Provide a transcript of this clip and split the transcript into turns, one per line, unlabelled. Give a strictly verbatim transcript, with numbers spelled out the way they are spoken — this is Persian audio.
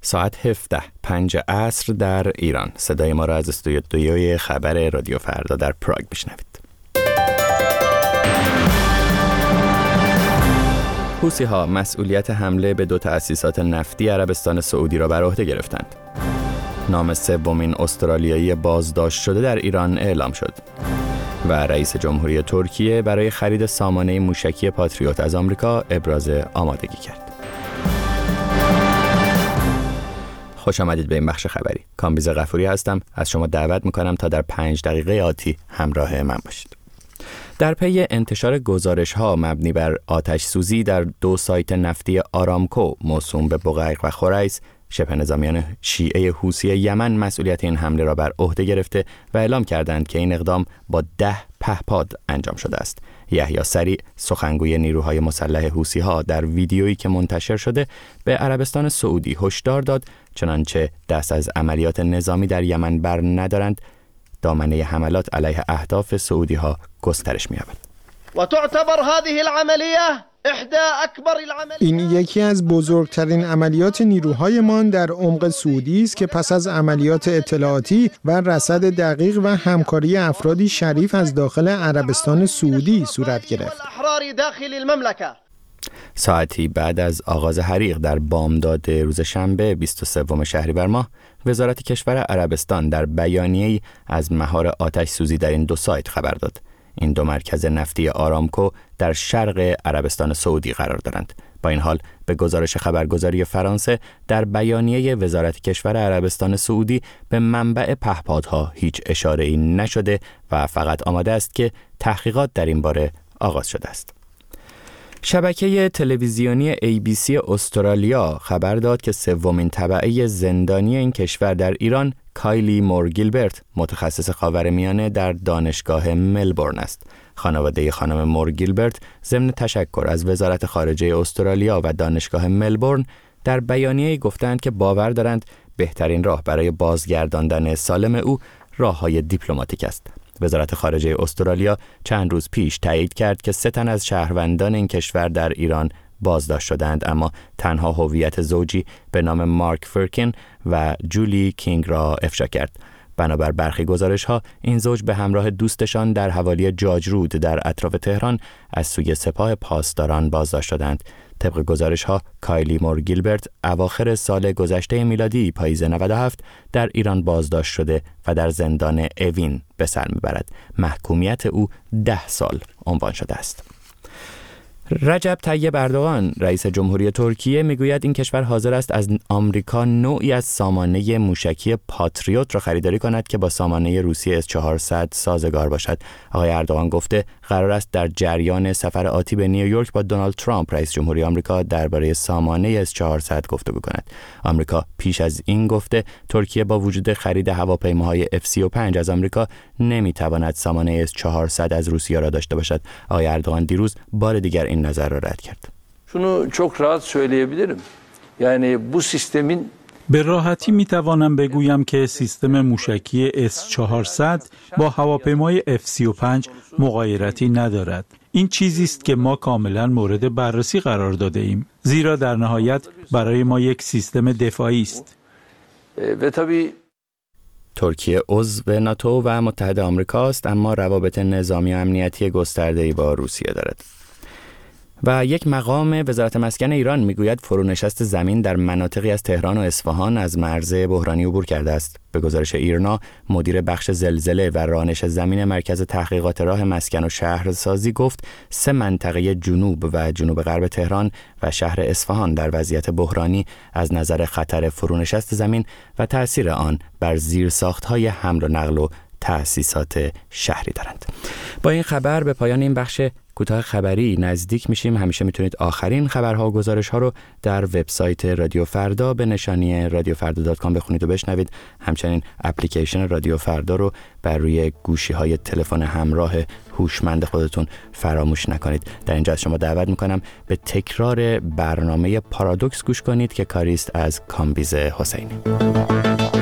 ساعت هفده پنج عصر در ایران. صدای ما را از استودیوی خبر رادیو فردا در پراگ میشنوید. حوثی‌ها مسئولیت حمله به دو تأسیسات نفتی عربستان سعودی را بر عهده گرفتند. نام سومین استرالیایی بازداشت شده در ایران اعلام شد و رئیس جمهوری ترکیه برای خرید سامانه موشکی پاتریوت از آمریکا ابراز آمادگی کرد. خوش آمدید به این بخش خبری. کامبیز غفوری هستم. از شما دعوت میکنم تا در پنج دقیقه آتی همراه من باشید. در پی انتشار گزارش‌ها مبنی بر آتش سوزی در دو سایت نفتی آرامکو موسوم به بقیق و خوریس، شبه نظامیان شیعه حوثی یمن مسئولیت این حمله را بر عهده گرفته و اعلام کردند که این اقدام با ده پهپاد انجام شده است. یحیی سریع، سخنگوی نیروهای مسلح حوثی‌ها، در ویدیویی که منتشر شده به عربستان سعودی هشدار داد چنانچه دست از عملیات نظامی در یمن بر ندارند، دامنه حملات علیه اهداف سعودی‌ها گسترش می‌یابد.
و تعتبر هذه العملیه احدى اکبر العملیات.
این یکی از بزرگترین عملیات نیروهایمان در عمق سعودی است که پس از عملیات اطلاعاتی و رصد دقیق و همکاری افرادی شریف از داخل عربستان سعودی صورت گرفت.
ساعتی بعد از آغاز حریق در بامداد روز شنبه بیست و سوم شهریور ماه، وزارت کشور عربستان در بیانیه‌ای از مهار آتش سوزی در این دو سایت خبر داد. این دو مرکز نفتی آرامکو در شرق عربستان سعودی قرار دارند. با این حال به گزارش خبرگزاری فرانسه، در بیانیه وزارت کشور عربستان سعودی به منبع پهپادها هیچ اشاره‌ای نشده و فقط آمده است که تحقیقات در این باره آغاز شده است. شبکه تلویزیونی ای بی سی استرالیا خبر داد که سومین تبعه زندانی این کشور در ایران، کایلی مور گیلبرت، متخصص خاورمیانه در دانشگاه ملبورن است. خانواده خانم مور گیلبرت ضمن تشکر از وزارت خارجه استرالیا و دانشگاه ملبورن در بیانیه‌ای گفتند که باور دارند بهترین راه برای بازگرداندن سالم او راه‌های دیپلماتیک است. وزارت خارجه استرالیا چند روز پیش تایید کرد که سه تن از شهروندان این کشور در ایران بازداشت شدند، اما تنها هویت زوجی به نام مارک فرکین و جولی کینگ را افشا کرد. بنابر برخی گزارش‌ها این زوج به همراه دوستشان در حوالی جاج رود در اطراف تهران از سوی سپاه پاسداران بازداشت شدند. طبق گزارش‌ها کایلی مور گیلبرت اواخر سال گذشته میلادی پاییز نود و هفت در ایران بازداشت شده و در زندان اوین به سر میبرد. محکومیت او ده سال عنوان شده است. رجب طیب اردوغان، رئیس جمهوری ترکیه، میگوید این کشور حاضر است از آمریکا نوعی از سامانه موشکی پاتریوت را خریداری کند که با سامانه روسی اس چهارصد سازگار باشد. آقای اردوغان گفته قرار است در جریان سفر آتی به نیویورک با دونالد ترامپ، رئیس جمهوری آمریکا، درباره سامانه اس چهارصد گفتگو کند. آمریکا پیش از این گفته ترکیه با وجود خرید هواپیماهای اف سی و پنج از آمریکا نمیتواند سامانه اس چهارصد از روسیه را داشته باشد. آقای اردوغان دیروز بار دیگر این نظر را رد کرد.
Şunu çok rahat söyleyebilirim. Yani bu sistemin
به راحتی می توانم بگویم که سیستم موشکی اس چهارصد با هواپیمای اف سی و پنج مغایرتی ندارد. این چیزی است که ما کاملا مورد بررسی قرار داده ایم، زیرا در نهایت برای ما یک سیستم دفاعی است.
و طبعی
ترکیه عضو ناتو و متحد آمریکا است، اما روابط نظامی و امنیتی گسترده‌ای با روسیه دارد. و یک مقام وزارت مسکن ایران میگوید فرونشست زمین در مناطقی از تهران و اصفهان از مرز بحرانی عبور کرده است. به گزارش ایرنا، مدیر بخش زلزله و رانش زمین مرکز تحقیقات راه مسکن و شهرسازی گفت سه منطقه جنوب و جنوب غرب تهران و شهر اصفهان در وضعیت بحرانی از نظر خطر فرونشست زمین و تأثیر آن بر زیرساخت‌های حمل و نقل و تأسیسات شهری دارند. با این خبر به پایان این بخش کوتاه خبری نزدیک میشیم. همیشه میتونید آخرین خبرها و گزارش‌ها رو در وبسایت رادیو فردا به نشانی رادیو فردا دات کام بخونید و بشنوید. همچنین اپلیکیشن رادیو فردا رو بر روی گوشی‌های تلفن همراه هوشمند خودتون فراموش نکنید. در اینجا از شما دعوت میکنم به تکرار برنامه پارادوکس گوش کنید که کاری است از کامبیز حسینی.